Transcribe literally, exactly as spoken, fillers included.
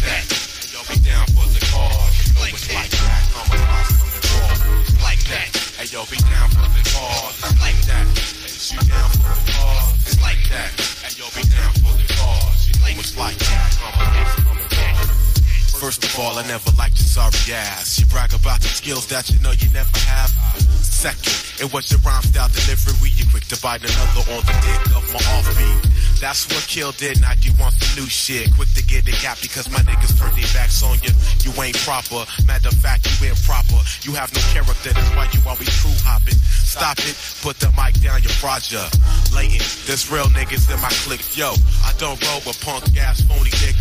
that. And y'all be down for the cause. You know it's like that. I'm a boss coming raw. It's like that. And y'all be down for the cause. It's like that. And you down for the cause. It's like that. And y'all be down for the cause. You know it's like that. I'm a boss coming raw. First of all, I never liked your sorry ass. You brag about the skills that you know you never have. Second, it was your rhyme style delivery. You quick to bite another on the dick of my offbeat. That's what killed it, now you want some new shit. Quick to get it got because my niggas turn their backs on you. You ain't proper, matter of fact, you improper. You have no character, that's why you always true hopping. Stop it, put the mic down, you're fraudulent. There's real niggas in my clique, yo. I don't roll with punk ass phony niggas.